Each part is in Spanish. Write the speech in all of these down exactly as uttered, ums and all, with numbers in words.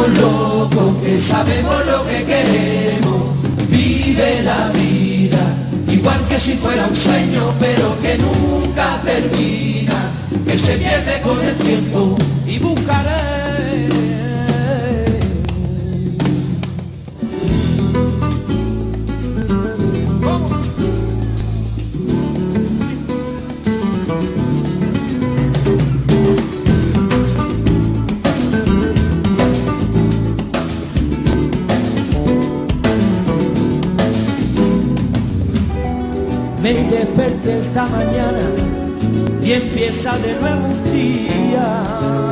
estamos locos, que sabemos lo que queremos. Vive la vida, igual que si fuera un sueño, pero que nunca termina, que se pierde con el tiempo. Y buscaré me desperté esta mañana y empieza de nuevo un día.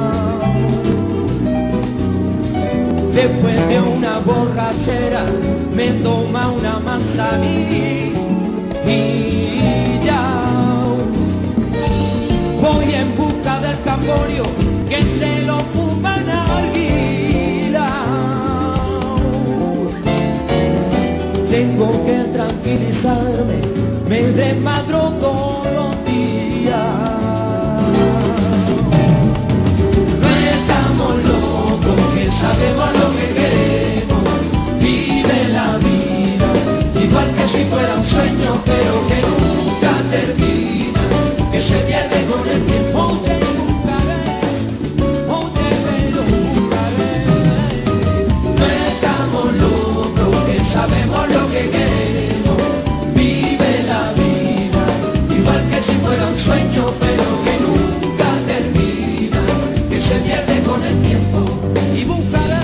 Después de una borrachera me toma una manzanilla y ya voy en busca del camborio que se lo fuman arguila. Tengo que tranquilizarme, me desmadro todos los días. No estamos locos, que sabemos lo que queremos. Vive la vida, igual que si fuera un sueño, pero que nunca termina, que se pierde con el tiempo. Te buscaré, oh, te lo buscaré. No estamos locos, que sabemos lo que queremos. Sueño, pero que nunca termina, que se pierde con el tiempo y buscaré.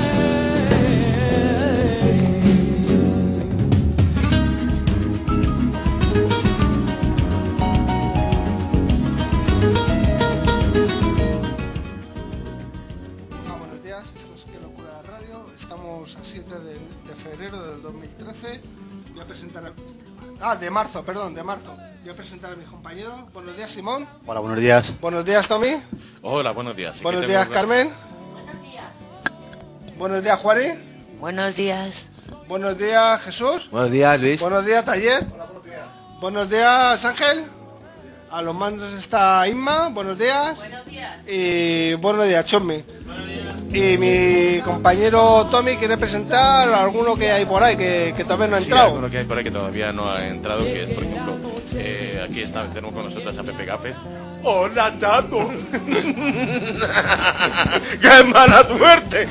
Hola, buenos días, esto es Que Locura Radio. Estamos a siete de, de febrero del dos mil trece. Voy a presentar a... Ah, de marzo, perdón, de marzo. Voy a presentar a mis compañeros. Buenos días, Simón. Hola, buenos días. Buenos días, Tommy. Hola, buenos días. Buenos días, la... Carmen. Buenos días. Buenos días, Juani. Buenos días. Buenos días, Jesús. Buenos días, Luis. Buenos días, Taller. Hola, buenos días. Buenos días, Ángel. A los mandos está Inma. Buenos días. Buenos días. Y buenos días, Chommi. Buenos días. Y mi compañero Tommy quiere presentar alguno que hay por ahí que, que todavía no ha entrado. Sí, alguno que hay por ahí que todavía no ha entrado, que es, por ejemplo, eh, aquí está, tenemos con nosotros a Pepe Gafes. ¡Hola, Chato! ¡Qué mala suerte!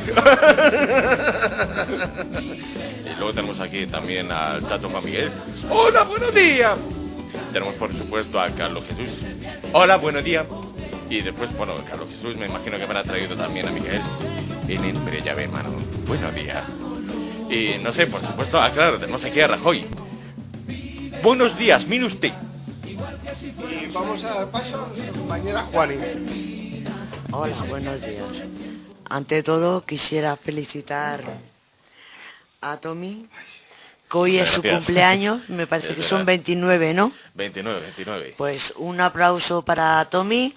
Y luego tenemos aquí también al Chato Juan Miguel. ¡Hola, buenos días! Tenemos, por supuesto, a Carlos Jesús. ¡Hola, buenos días! Y después, bueno, Carlos Jesús me imagino que me habrá traído también a Miguel. En hombre, ya ve, hermano. Buenos días. Y no sé, por supuesto, ah, claro, tenemos aquí a Rajoy. Buenos días, mire usted. Y vamos a dar paso a nuestra compañera Juani. Hola, buenos días. Ante todo, quisiera felicitar a Tommy, que hoy es su cumpleaños. Me parece es que verdad. Son veintinueve, ¿no? veintinueve, veintinueve. Pues un aplauso para Tommy.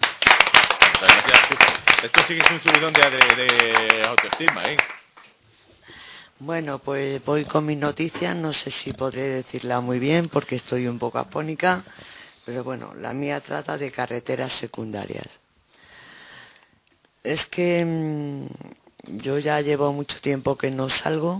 Esto sí que es un subidón de, de, de autoestima, ¿eh? Bueno, pues voy con mis noticias. No sé si podré decirla muy bien porque estoy un poco afónica, pero bueno, la mía trata de carreteras secundarias. Es que mmm, yo ya llevo mucho tiempo que no salgo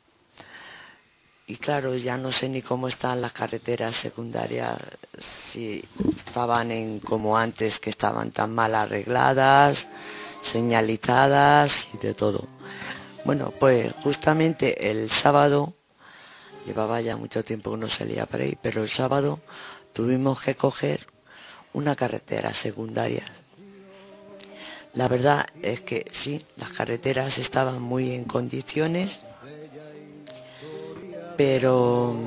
y claro, ya no sé ni cómo están las carreteras secundarias, si estaban en como antes, que estaban tan mal arregladas, señalizadas y de todo. Bueno, pues justamente el sábado, llevaba ya mucho tiempo que no salía por ahí, pero el sábado tuvimos que coger una carretera secundaria. La verdad es que sí, las carreteras estaban muy en condiciones, pero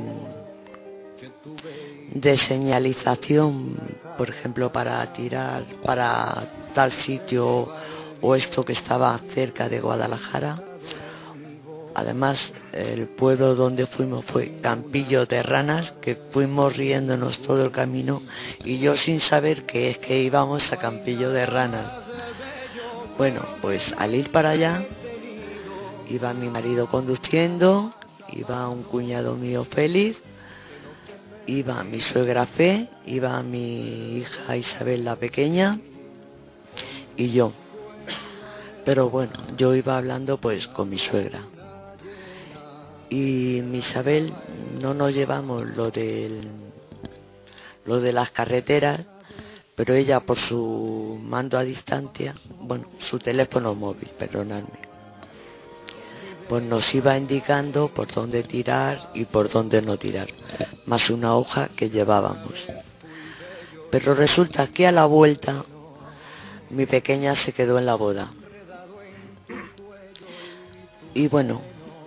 de señalización, por ejemplo, para tirar para tal sitio o esto que estaba cerca de Guadalajara. Además, el pueblo donde fuimos fue Campillo de Ranas, que fuimos riéndonos todo el camino y yo sin saber que es que íbamos a Campillo de Ranas. Bueno, pues al ir para allá, iba mi marido conduciendo, iba un cuñado mío Félix, iba mi suegra Fe, iba mi hija Isabel la pequeña y yo. Pero bueno, yo iba hablando pues con mi suegra. Y mi Isabel no nos llevamos lo del lo de las carreteras, pero ella por su mando a distancia, bueno, su teléfono móvil, perdonadme, pues nos iba indicando por dónde tirar y por dónde no tirar, más una hoja que llevábamos. Pero resulta que a la vuelta mi pequeña se quedó en la boda. Y bueno,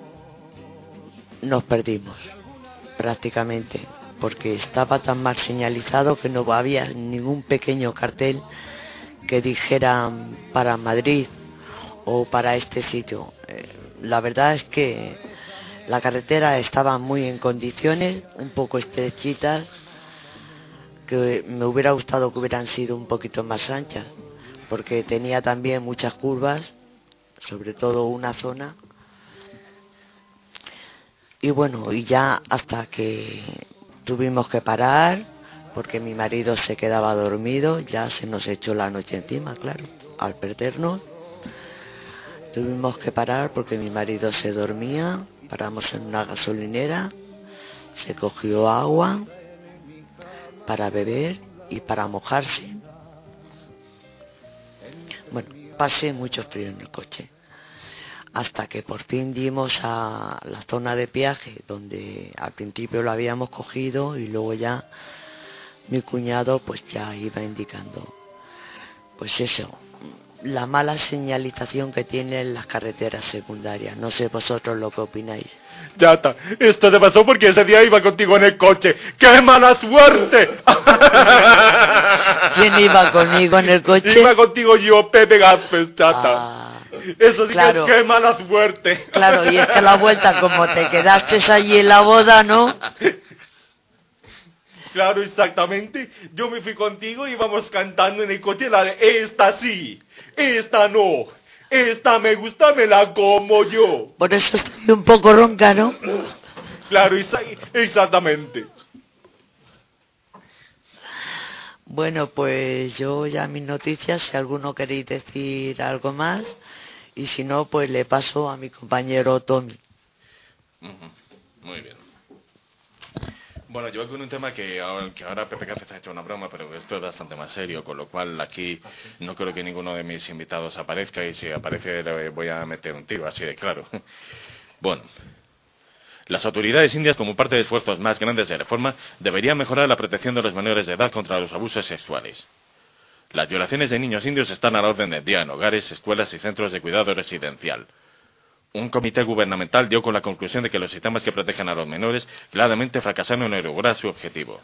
nos perdimos prácticamente, porque estaba tan mal señalizado que no había ningún pequeño cartel que dijera para Madrid o para este sitio. Eh, la verdad es que la carretera estaba muy en condiciones, un poco estrechitas, que me hubiera gustado que hubieran sido un poquito más anchas, porque tenía también muchas curvas, sobre todo una zona. Y bueno, y ya hasta que tuvimos que parar, porque mi marido se quedaba dormido, ya se nos echó la noche encima, claro, al perdernos. Tuvimos que parar porque mi marido se dormía, paramos en una gasolinera, se cogió agua para beber y para mojarse. Bueno, pasé mucho frío en el coche. Hasta que por fin dimos a la zona de peaje, donde al principio lo habíamos cogido y luego ya mi cuñado pues ya iba indicando. Pues eso, la mala señalización que tienen las carreteras secundarias. No sé vosotros lo que opináis. Ya está, esto te pasó porque ese día iba contigo en el coche. ¡Qué mala suerte! ¿Quién iba conmigo en el coche? Iba contigo yo, Pepe Gaspes, chata. Ah. Eso sí, Claro. que es qué mala suerte. Claro, y es que la vuelta, como te quedaste allí en la boda, ¿no? Claro, exactamente. Yo me fui contigo y íbamos cantando en el coche la de esta sí, esta no, esta me gusta, me la como yo. Por eso estoy un poco ronca, ¿no? Claro, exa- exactamente. Bueno, pues yo ya mis noticias, si alguno queréis decir algo más, y si no, pues le paso a mi compañero Tommy. Ujú, muy bien. Bueno, yo voy con un tema que ahora, que ahora Pepe Cáceres ha hecho una broma, pero esto es bastante más serio, con lo cual aquí no creo que ninguno de mis invitados aparezca, y si aparece le voy a meter un tiro, así de claro. Bueno, las autoridades indias, como parte de esfuerzos más grandes de reforma, deberían mejorar la protección de los menores de edad contra los abusos sexuales. Las violaciones de niños indios están a la orden del día en hogares, escuelas y centros de cuidado residencial. Un comité gubernamental dio con la conclusión de que los sistemas que protegen a los menores claramente fracasaron en lograr su objetivo.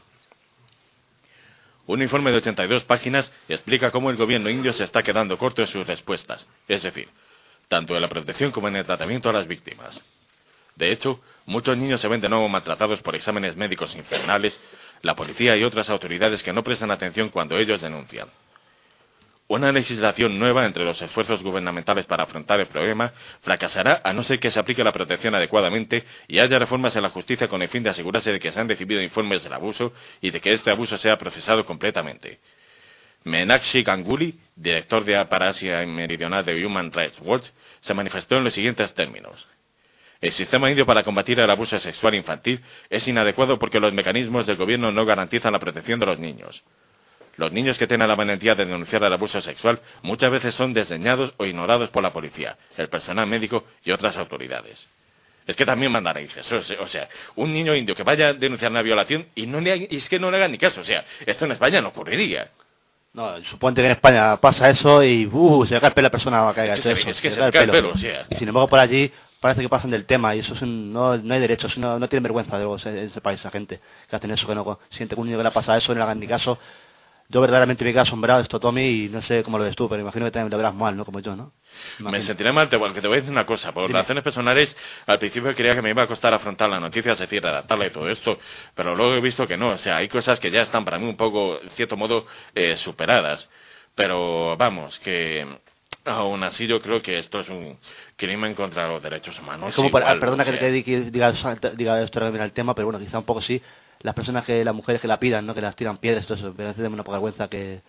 Un informe de ochenta y dos páginas explica cómo el gobierno indio se está quedando corto en sus respuestas, es decir, tanto en la protección como en el tratamiento a las víctimas. De hecho, muchos niños se ven de nuevo maltratados por exámenes médicos infernales, la policía y otras autoridades que no prestan atención cuando ellos denuncian. Una legislación nueva entre los esfuerzos gubernamentales para afrontar el problema fracasará a no ser que se aplique la protección adecuadamente y haya reformas en la justicia con el fin de asegurarse de que se han recibido informes del abuso y de que este abuso sea procesado completamente. Meenakshi Ganguly, director de para Asia Meridional de Human Rights Watch, se manifestó en los siguientes términos. El sistema indio para combatir el abuso sexual infantil es inadecuado porque los mecanismos del gobierno no garantizan la protección de los niños. Los niños que tienen la valentía de denunciar el abuso sexual muchas veces son desdeñados o ignorados por la policía, el personal médico y otras autoridades. Es que también mandan narices, o sea, un niño indio que vaya a denunciar una violación y, no le, y es que no le hagan ni caso, o sea, esto en España no ocurriría. No, suponte que en España pasa eso y uh, se le cae el pelo a la persona que haga Es que eso. se, es que se se le le cae el pelo, o sea. Y sin embargo por allí parece que pasan del tema y eso es un, no, no hay derechos, no, no tienen vergüenza de ese, ese país, esa gente que hacen eso, que no siente que un niño que le pasa eso, no le hagan ni caso. Yo verdaderamente me quedo asombrado esto, Tommy, y no sé cómo lo ves tú, pero imagino que también lo verás mal, ¿no? Como yo, ¿no? Imagino. Me sentiré mal, te, bueno, que te voy a decir una cosa. Por Dime. razones personales, al principio creía que me iba a costar afrontar la noticia, es decir, redactarla y todo esto, pero luego he visto que no. O sea, hay cosas que ya están para mí un poco, en cierto modo, eh, superadas. Pero vamos, que aún así yo creo que esto es un crimen contra los derechos humanos. Es como, para, igual, perdona o sea. que, que, que diga, diga esto ahora el tema, pero bueno, quizá un poco sí. Las personas que, las mujeres que la pidan, ¿no? Que las tiran piedras, todo eso, pero hace una poca vergüenza que,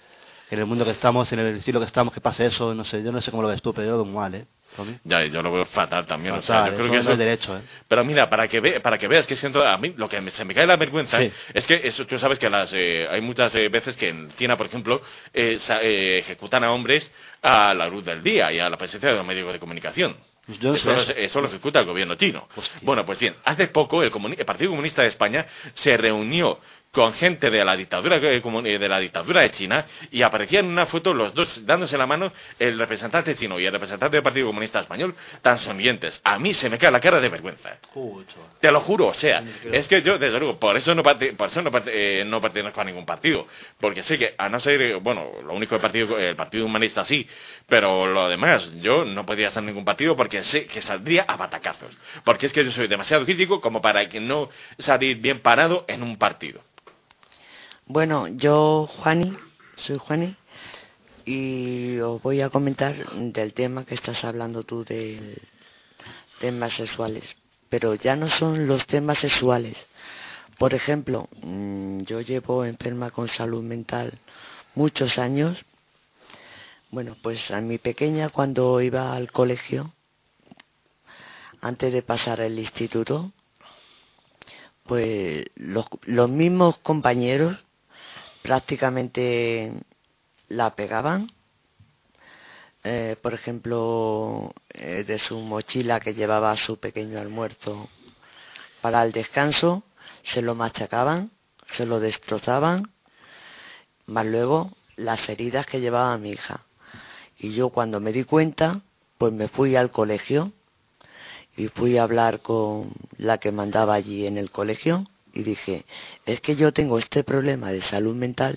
en el mundo que estamos, en el estilo que estamos, que pase eso, no sé, yo no sé cómo lo ves tú, pero yo lo veo muy mal, ¿eh? Ya, yo lo veo fatal también, fatal, o sea, yo creo eso que no eso es derecho, ¿eh? Pero mira, para que ve, para que veas que siento a mí lo que me, se me cae la vergüenza, sí. es que eso, tú sabes que las eh, hay muchas eh, veces que en China, por ejemplo, eh, sa, eh, ejecutan a hombres a la luz del día y a la presencia de los medios de comunicación. Yo no eso, sé eso. eso lo ejecuta el gobierno chino. Hostia. Bueno, pues bien, hace poco el, el Partido Comunista de España se reunió con gente de la dictadura de la dictadura de China y aparecían en una foto los dos dándose la mano, el representante chino y el representante del Partido Comunista Español, tan sonrientes. A mí se me cae la cara de vergüenza. Pucho. Te lo juro, o sea, es que yo, desde luego, por eso no, parte, por eso no, parte, eh, no pertenezco a ningún partido, porque sé que, a no ser, bueno, lo único del partido, el Partido Humanista sí, pero lo demás, yo no podría estar en ningún partido porque sé que saldría a batacazos, porque es que yo soy demasiado crítico como para que no salir bien parado en un partido. Bueno, yo, Juani, soy Juani, y os voy a comentar del tema que estás hablando tú de temas sexuales. Pero ya no son los temas sexuales. Por ejemplo, yo llevo enferma con salud mental muchos años. Bueno, pues a mi pequeña, cuando iba al colegio, antes de pasar el instituto, pues los, los mismos compañeros prácticamente la pegaban. Eh, por ejemplo, eh, de su mochila que llevaba su pequeño almuerzo para el descanso, se lo machacaban, se lo destrozaban, más luego las heridas que llevaba mi hija. Y yo, cuando me di cuenta, pues me fui al colegio y fui a hablar con la que mandaba allí en el colegio y dije, es que yo tengo este problema de salud mental.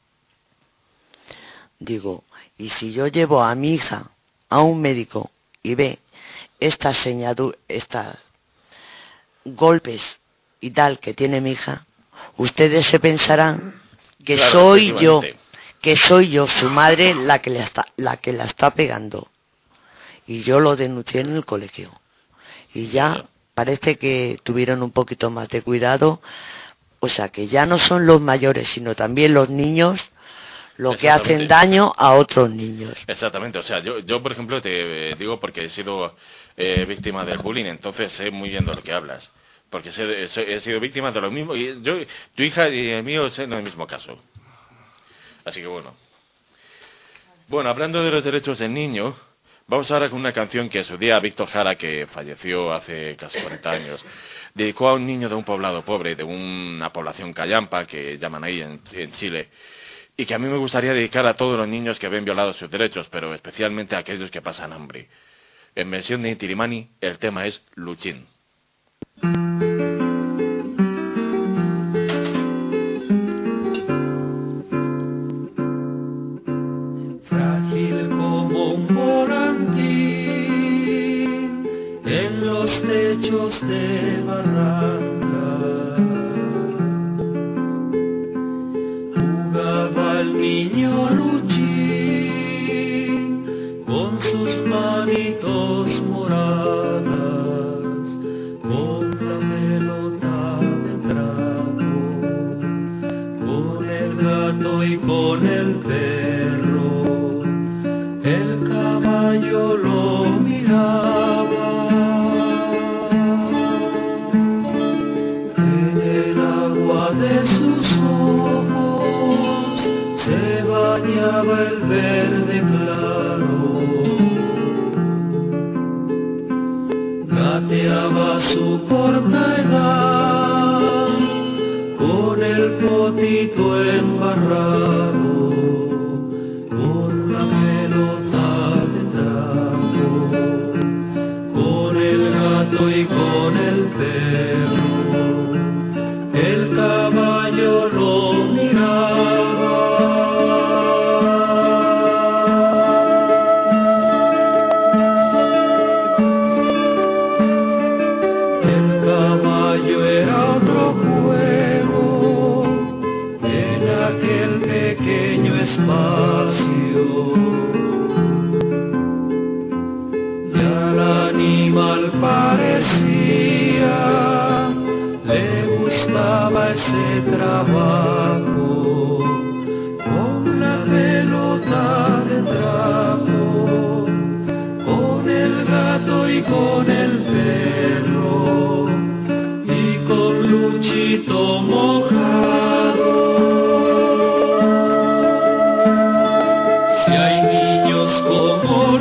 Digo, y si yo llevo a mi hija a un médico y ve estas señaduras, estas golpes y tal que tiene mi hija, ustedes se pensarán que claro, soy yo, que soy yo, su madre, la que, le está, la que la está pegando. Y yo lo denuncié en el colegio. Y ya parece que tuvieron un poquito más de cuidado, o sea que ya no son los mayores, sino también los niños los que hacen daño a otros niños. Exactamente, o sea, yo, yo por ejemplo te eh, digo porque he sido eh, víctima del bullying, entonces sé muy bien de lo que hablas, porque sé, sé, he sido víctima de lo mismo, y yo, tu hija y el mío son en el mismo caso. Así que bueno. Bueno, hablando de los derechos del niño, vamos ahora con una canción que en su día Víctor Jara, que falleció hace casi cuarenta años, dedicó a un niño de un poblado pobre, de una población callampa, que llaman ahí en, en Chile, y que a mí me gustaría dedicar a todos los niños que ven violados sus derechos, pero especialmente a aquellos que pasan hambre. En versión de Inti Illimani, el tema es Luchín. Frágil como un volantín en los lechos de barranca, jugaba el niño Luchín con sus manitos moradas, con la pelota de trapo, con el gato y con el perro. El caballo lo miraba, en el agua de sus ojos se bañaba el verde claro, gateaba su corta edad con el potito embarrado, con la pelota de trapo, con el gato y con el perro. El caballo lo miraba. El caballo era otro juego en aquel pequeño espacio, y al animal parecía le gustaba ese trabajo con la pelota gato y con el perro y con Luchito mojado. Si hay niños como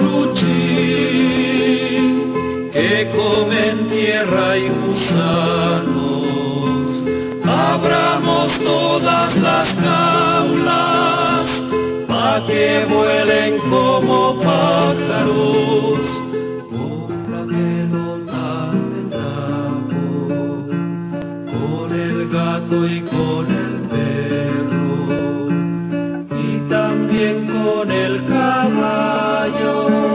Luchín que comen tierra y gusanos, abramos todas las jaulas pa' que vuelen como pájaros con la pelota de trapo, con el gato y con el perro y también con el caballo.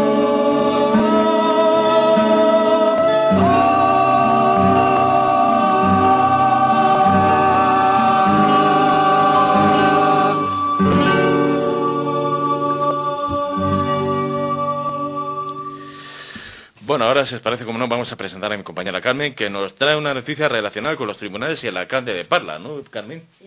Bueno, ahora, si os parece, como no, vamos a presentar a mi compañera Carmen, que nos trae una noticia relacionada con los tribunales y el alcalde de Parla, ¿no, Carmen? Sí.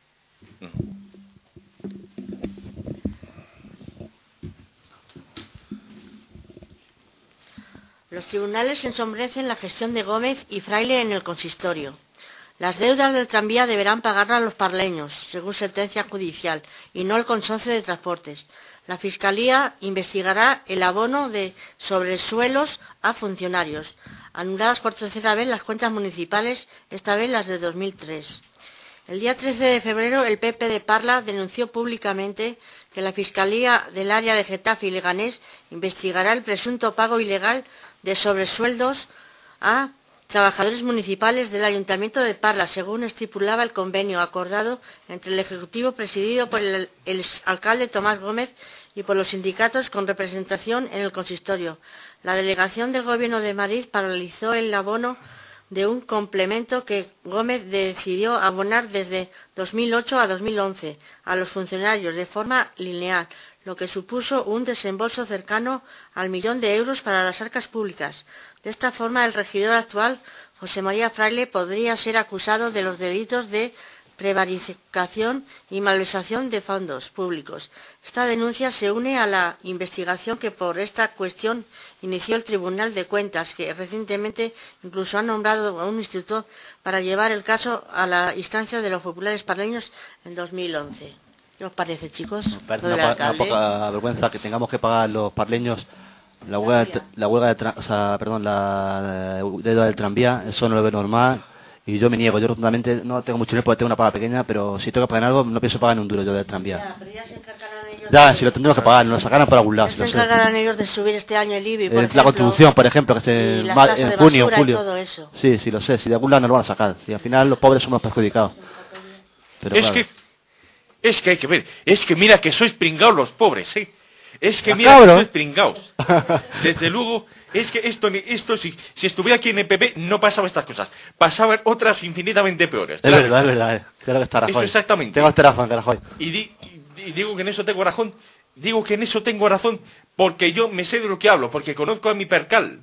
Los tribunales ensombrecen la gestión de Gómez y Fraile en el consistorio. Las deudas del tranvía deberán pagarlas los parleños, según sentencia judicial, y no el consorcio de transportes. La Fiscalía investigará el abono de sobresuelos a funcionarios, anuladas por tercera vez las cuentas municipales, esta vez las de dos mil tres. El día trece de febrero, el P P de Parla denunció públicamente que la Fiscalía del área de Getafe y Leganés investigará el presunto pago ilegal de sobresueldos a trabajadores municipales del Ayuntamiento de Parla, según estipulaba el convenio acordado entre el Ejecutivo presidido por el, el alcalde Tomás Gómez y por los sindicatos con representación en el consistorio. La delegación del Gobierno de Madrid paralizó el abono de un complemento que Gómez decidió abonar desde dos mil ocho a dos mil once a los funcionarios de forma lineal, lo que supuso un desembolso cercano al millón de euros para las arcas públicas. De esta forma, el regidor actual, José María Fraile, podría ser acusado de los delitos de prevaricación y malversación de fondos públicos. Esta denuncia se une a la investigación que por esta cuestión inició el Tribunal de Cuentas, que recientemente incluso ha nombrado a un instituto para llevar el caso a la instancia de los populares parleños en dos mil once. ¿Qué os parece, chicos? Me parece una, una poca vergüenza que tengamos que pagar los parleños la huelga, de, la huelga de tra, o sea, perdón, la deuda del tranvía. Eso no lo veo normal y yo me niego. Yo rotundamente no tengo mucho dinero porque tengo una paga pequeña, pero si tengo que pagar algo no pienso pagar en un duro yo del tranvía. Ya, pero ya se encargarán ellos. Ya, si lo tendremos que pagar, nos lo sacarán por algún lado. Ya Si se encargarán ellos de subir este año el I B I, por eh, ejemplo, la contribución, por ejemplo, que se va en junio, julio. Todo eso. Sí, sí, lo sé. Si de algún lado nos lo van a sacar. Si al final los pobres somos perjudicados. Pero es claro. que es que hay que ver, es que mira que sois pringados los pobres, ¿eh? Es que Ah, mira cabrón. que sois pringados. Desde luego, es que esto, esto si, si estuviera aquí en el P P no pasaba estas cosas. Pasaban otras infinitamente peores. Es Claro. verdad, es verdad. Eh. Creo que está Rajoy. Eso exactamente. Tengo este razón, Rajoy. Y, di, y, y digo que en eso tengo razón. Digo que en eso tengo razón porque yo me sé de lo que hablo, porque conozco a mi percal.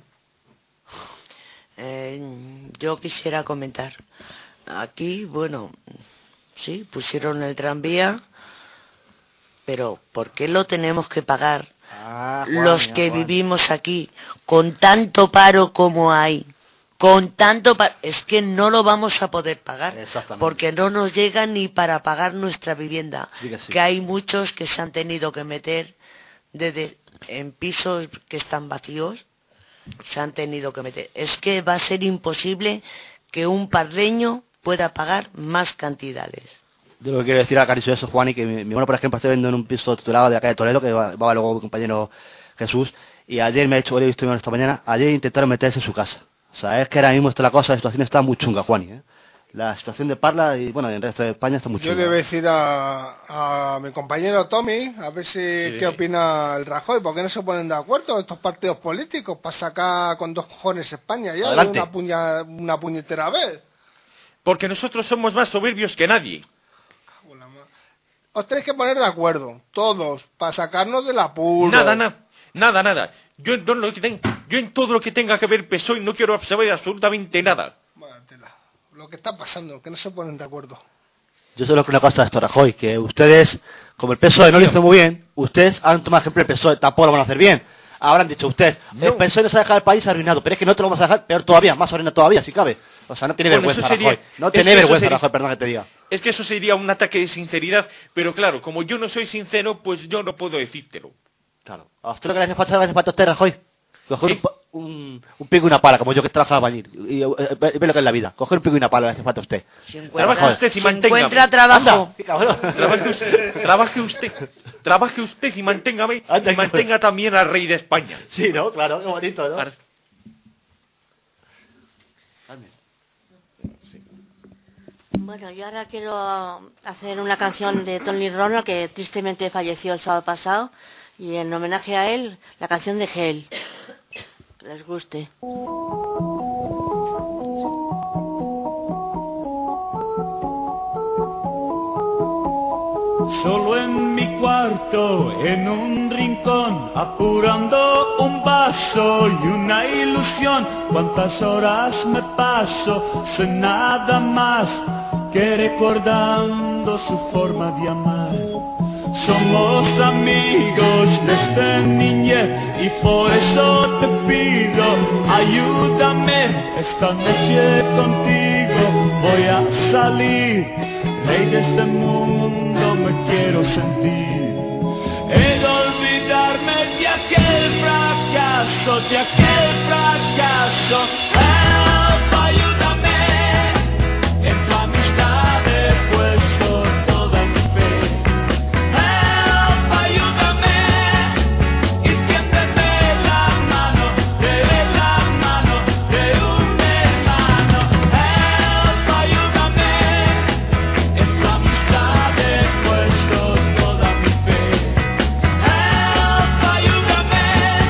Eh, yo quisiera comentar. Aquí, bueno, sí, pusieron el tranvía, pero ¿por qué lo tenemos que pagar Ah, Juan, los ya, que Juan. vivimos aquí con tanto paro como hay? Con tanto paro, es que no lo vamos a poder pagar Exactamente. porque no nos llega ni para pagar nuestra vivienda. Sí que sí. Que hay muchos que se han tenido que meter desde en pisos que están vacíos, se han tenido que meter. Es que va a ser imposible que un parleño pueda pagar más cantidades. Yo lo que quiero decir a Caricio eso, Juan, y que mi, mi hermano, por ejemplo, está viviendo en un piso titulado de acá de Toledo, que va, va luego mi compañero Jesús, y ayer me ha dicho, he visto esta mañana, ayer intentaron meterse en su casa. O sea, es que ahora mismo está la cosa, la situación está muy chunga, Juan, ¿eh? La situación de Parla y, bueno, en el resto de España está muy chunga. Yo le voy a decir a, a mi compañero Tommy, a ver si Sí. qué opina el Rajoy, porque no se ponen de acuerdo estos partidos políticos para sacar con dos cojones España ya de Adelante. una, puña, una puñetera vez. Porque nosotros somos más soberbios que nadie. Os tenéis que poner de acuerdo, todos, para sacarnos del apuro. Nada, nada, nada, nada. Yo en todo lo que tenga, yo en todo lo que tenga que ver P S O E no quiero saber absolutamente nada. Bueno, tela. Lo que está pasando, que no se ponen de acuerdo. Yo solo creo una cosa de esto, Rajoy, que ustedes, como el P S O E no lo hizo muy bien, ustedes han tomado ejemplo del P S O E, tampoco lo van a hacer bien. habrán dicho ustedes, No. el P S O E nos ha dejado el país arruinado, pero es que no te lo vamos a dejar peor todavía, más arruinado todavía, si cabe. O sea, no tiene Bueno, vergüenza, eso sería- Rajoy. No es tiene que eso vergüenza, sería- Rajoy, perdón que te diga. Es que eso sería un ataque de sinceridad, pero claro, como yo no soy sincero, pues yo no puedo decírtelo. Claro. ¿A usted lo que le hace falta, le hace falta a usted, Rajoy? Coger ¿Eh? un, pa- un, un pico y una pala, como yo que trabajo albañil. Y, y, eh, ve, ve lo que es la vida. Coger un pico y una pala le hace falta a usted. Si Trabaja encuentra, usted y si manténgame. encuentra trabajo. Anda, qué cabrón. Trabaje usted, trabaje usted, trabaje usted y manténgame, Anda, y mantenga también al rey de España. Sí, ¿no? Claro, qué bonito, ¿no? Para- Bueno, yo ahora quiero hacer una canción de Tony Ronald, que tristemente falleció el sábado pasado, y en homenaje a él, la canción de Gel. Que les guste. Solo en mi cuarto, en un rincón, apurando un vaso y una ilusión. Cuántas horas me paso sin nada más que recordando su forma de amar. Somos amigos desde niñez y por eso te pido, ayúdame esta noche contigo. Voy a salir, rey de este mundo me quiero sentir. He de olvidarme de aquel fracaso, de aquel fracaso. Help, ayúdame, en tu amistad he puesto toda mi fe. Help, ayúdame, y tiéndeme la mano, de la mano de un hermano. Help, ayúdame, en tu amistad he puesto toda mi fe. Help, ayúdame,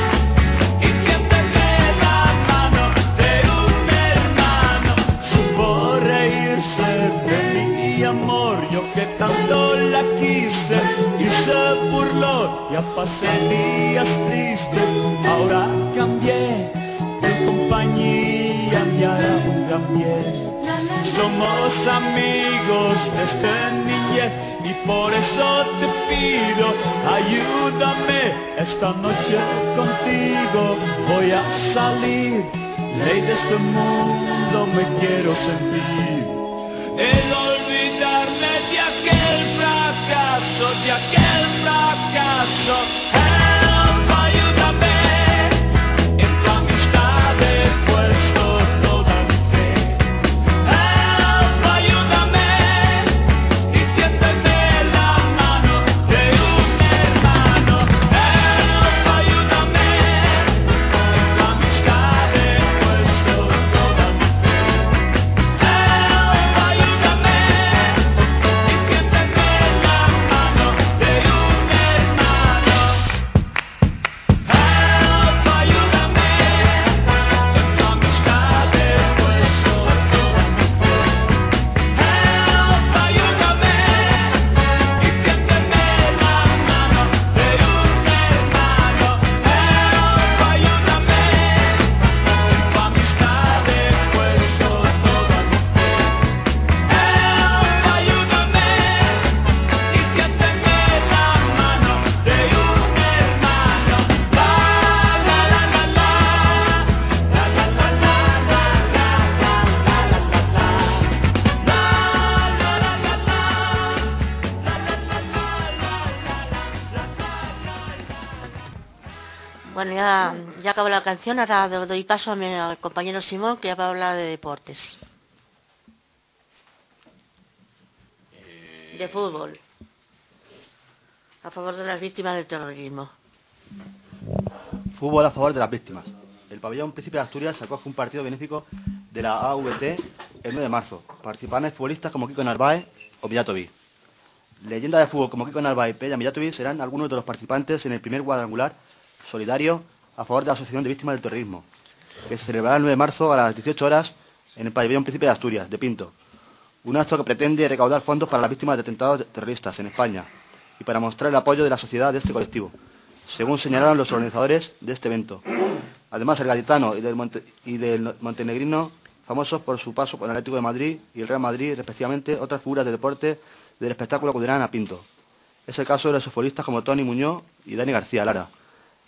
y tiéndeme la mano de un hermano. Supo reírse de mi amor, yo que tanto la quise, y se burló, ya pasé días tristes. Ahora cambié de compañía, me hará un gran bien. Somos amigos desde niñez y por eso te pido, ayúdame esta noche contigo. Voy a salir, ley de este mundo me quiero sentir. El olvidarme de aquel fracaso, de aquel fracaso. Help, ayúdame, en tu amistad he puesto toda mi fe. Help, ayúdame, y tiéndeme la mano de un hermano. Help, ayúdame, en tu amistad he puesto toda mi fe. Help, ayúdame, y tiéndeme la mano de un hermano. Help, ayúdame, en tu amistad he puesto toda mi fe. Help, ayúdame, y tiéndeme la mano de un hermano. Help, ayúdame, en tu amistad he puesto toda mi fe. Help, ayúdame, y tiéndeme la mano de un hermano. La la la la la, la la la la la, la la la la la, la la la la la, Bueno, ya, ya acabó la canción, ahora do- doy paso a mi al compañero Simón, que ya va a hablar de deportes. De fútbol. A favor de las víctimas del terrorismo. Fútbol a favor de las víctimas. El pabellón Príncipe de Asturias acoge un partido benéfico de la A V T el nueve de marzo. Participarán futbolistas como Kiko Narváez o Mijatovic. Leyendas de fútbol como Kiko Narváez y Peña Mijatovic serán algunos de los participantes en el primer cuadrangular solidario a favor de la Asociación de Víctimas del Terrorismo, que se celebrará el nueve de marzo a las dieciocho horas en el pabellón Príncipe de Asturias, de Pinto. Un acto que pretende recaudar fondos para las víctimas de atentados terroristas en España y para mostrar el apoyo de la sociedad de este colectivo, según señalaron los organizadores de este evento. Además, el gaditano y del, Monte- y del montenegrino, famosos por su paso por el Atlético de Madrid y el Real Madrid, respectivamente, otras figuras del deporte del espectáculo acudirán a Pinto. Es el caso de los futbolistas como Tony Muñoz y Dani García Lara.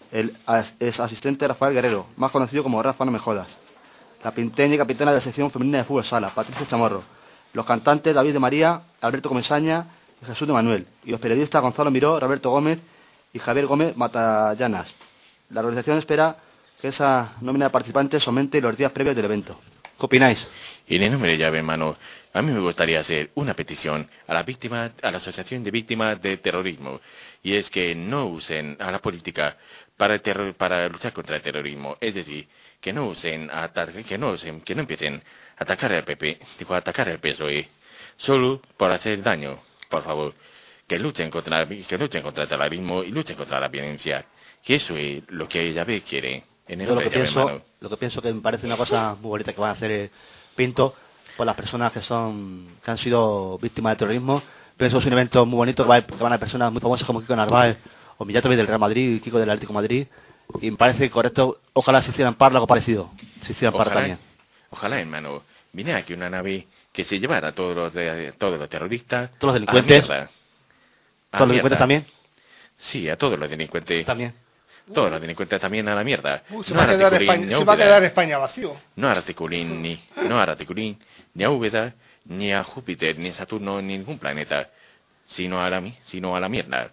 El as- es asistente Rafael Guerrero, más conocido como Rafa No Me Jodas. La pinteña y capitana de la sección femenina de fútbol sala, Patricia Chamorro. Los cantantes David de María, Alberto Comesaña y Jesús de Manuel. Y los periodistas Gonzalo Miró, Roberto Gómez y Javier Gómez Matallanas. La organización espera que esa nómina de participantes aumente los días previos del evento. ¿Qué opináis? Y en el nombre de llave, hermano, a mí me gustaría hacer una petición a la víctima, a la Asociación de Víctimas de Terrorismo, y es que no usen a la política para el terror, para luchar contra el terrorismo, es decir, que no usen, a ata- que no usen, que no empiecen a atacar al P P, digo, a atacar al P S O E, solo por hacer daño, por favor, que luchen contra, que luchen contra el terrorismo y luchen contra la violencia, que eso es lo que Yahvé quiere. En el Yo lo nombre que de Yahvé, pienso, hermano. lo que pienso que me parece una cosa muy bonita que van a hacer eh, Pinto por las personas que son que han sido víctimas de terrorismo. Pienso que es un evento muy bonito que, va, que van a personas muy famosas como Kiko Narváez o Millatovic del Real Madrid y Kiko del Atlético de Madrid. Y me parece correcto, ojalá se hicieran par algo parecido, se hicieran par Ojalá, también. ojalá, hermano, viniera aquí una nave que se llevara a todos los, de- todos los terroristas. Todos los delincuentes. A la mierda. A ¿Todos los la delincuentes mierda. también? Sí, a todos los delincuentes. También. Todos los delincuentes también a la mierda. Uh, se no va a a quedar Raticulín, España, ni a se va a Úbeda. quedar España vacío. No a Raticulín, ni, no a Raticulín, ni a Úbeda, ni a Júpiter, ni a Saturno, ni ningún planeta. Sino a la, mi- sino a la mierda.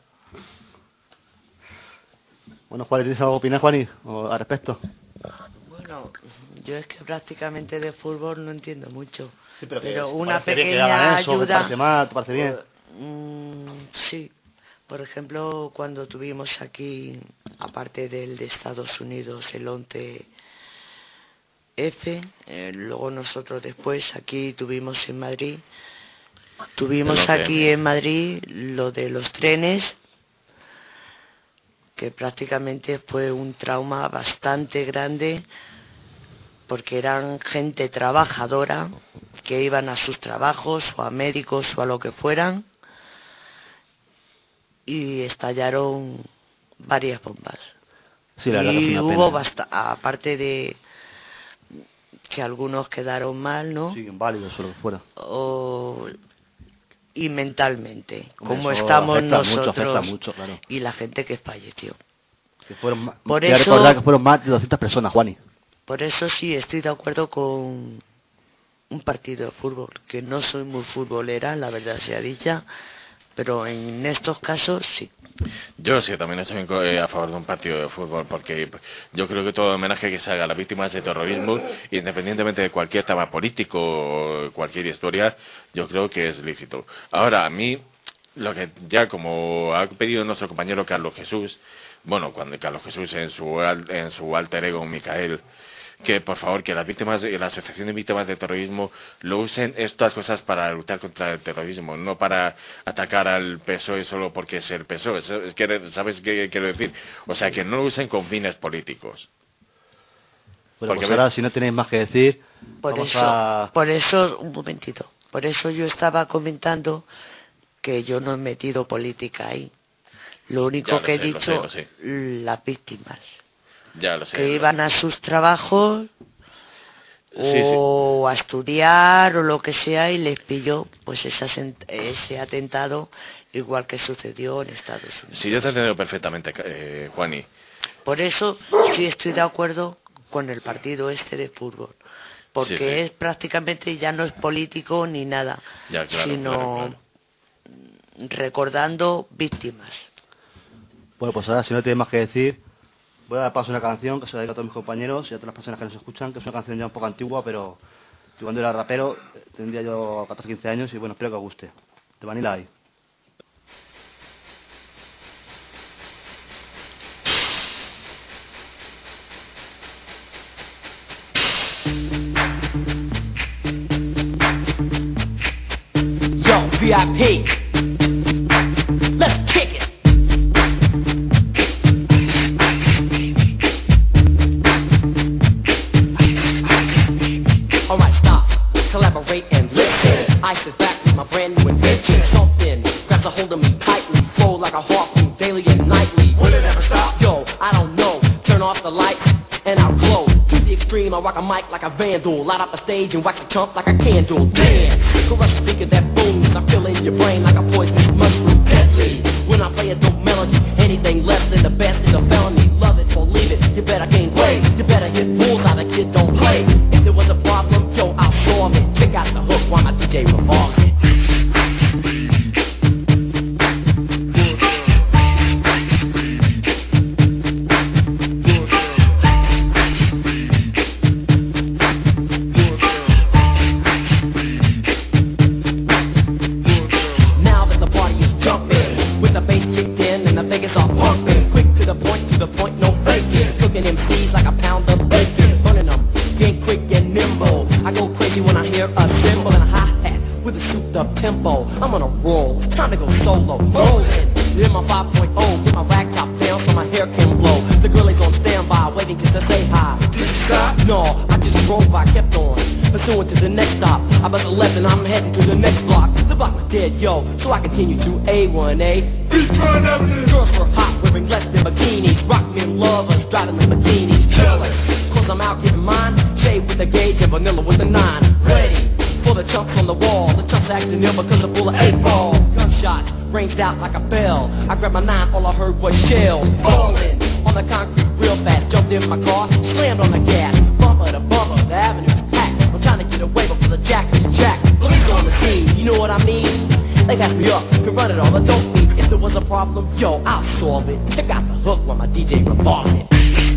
Bueno, Juan, ¿tienes algo que opinar, Juani, o al respecto? Bueno, yo es que prácticamente de fútbol no entiendo mucho. Sí, pero, que pero ¿te una parece bien que pequeña hagan eso? ¿Te ayuda. parece mal? ¿Te parece bien? Mm, sí. Por ejemplo, cuando tuvimos aquí, aparte del de Estados Unidos, el once F, eh, luego nosotros después aquí tuvimos en Madrid, tuvimos El once aquí eme. en Madrid lo de los trenes, que prácticamente fue un trauma bastante grande, porque eran gente trabajadora que iban a sus trabajos o a médicos o a lo que fueran, y estallaron varias bombas. Sí, la verdad que Y es una hubo pena. basta- aparte de que algunos quedaron mal, ¿no? Sí, inválidos o lo que fuera. O- y mentalmente, Hombre, como eso estamos afecta mucho, nosotros afecta mucho, claro. y la gente que falleció. Que fueron ma- Por voy a eso- recordar que fueron más de doscientas personas, Juani. Por eso sí estoy de acuerdo con un partido de fútbol, que no soy muy futbolera, la verdad sea dicha, pero en estos casos sí. Yo sí, también estoy en co- eh, a favor de un partido de fútbol, porque yo creo que todo homenaje que se haga a las víctimas de terrorismo, independientemente de cualquier tema político o cualquier historia, yo creo que es lícito. Ahora, a mí, lo que ya como ha pedido nuestro compañero Carlos Jesús, bueno, cuando Carlos Jesús en su, al- en su alter ego Micael, que por favor que las víctimas, la Asociación de Víctimas de Terrorismo lo usen estas cosas para luchar contra el terrorismo, no para atacar al P S O E solo porque es el P S O E. ¿Sabes qué- ¿Sabes qué quiero decir? O sea, que no lo usen con fines políticos. Bueno, Porque pues ve- ahora, si no tenéis más que decir, Por vamos eso, a... por eso, un momentito, por eso yo estaba comentando que yo no he metido política ahí. Lo único Ya lo que he sé, lo sé, dicho, lo sé. las víctimas, Ya lo sé. que lo- iban a sus trabajos Sí, sí. o a estudiar o lo que sea y les pilló pues ese, asent- ese atentado igual que sucedió en Estados Unidos. Sí, yo te entiendo perfectamente, eh, Juani. Por eso sí estoy de acuerdo con el partido este de fútbol, porque Sí, sí. es prácticamente ya no es político ni nada, Ya, claro, sino claro, claro. recordando víctimas. Bueno, pues ahora, si no tenéis más que decir, voy a dar paso a una canción que se la dedico a todos mis compañeros y a todas las personas que nos escuchan, que es una canción ya un poco antigua, pero yo cuando era rapero eh, tendría yo catorce quince años y bueno, espero que os guste. De Vanilla Ice. Yo, V I P. Let's kick it. Alright, stop, collaborate and listen. I sit back with my brand new invention. Something grabs a hold of me tightly, flow like a harpoon daily and nightly. Will it ever stop? Yo, I don't know. Turn off the lights and I'll glow. To the extreme, I rock a mic like a vandal. Light up the stage and wax a chump like a candle. Damn, crush a speaker that booms. I feel in your brain like a poisonous mushroom. Deadly. When I play a dope melody, anything less than the best is a felony. Love it. tempo. I'm on a roll, time to go solo. Rolling in my five point oh, put my rack top down so my hair can blow. The girl is on standby, waiting just to say hi. Did you stop? No, I just drove by, kept on, pursuing to the next stop. I bust a left and I'm heading to the next block. The block was dead, yo, so I continue to A one A. Beachfront Avenue. Girls were hot, wearing less than bikinis. Rock men lovers, driving Lamborghinis. Jealous, cause I'm out getting mine. Shade with the gauge and vanilla with the nine. Ready for the chumps on the wall. The chumps acting ill because the bullet ain't ball. Gunshots ranged out like a bell. I grabbed my nine, all I heard was shells falling on the concrete real fast. Jumped in my car, slammed on the gas. Bumper to bumper, the avenue's packed. I'm trying to get away before the jack is jacked. Police on the scene, you know what I mean? They got me up, can run it all, but don't be. If there was a problem, yo, I'll solve it. Check out the hook when my D J revolves it.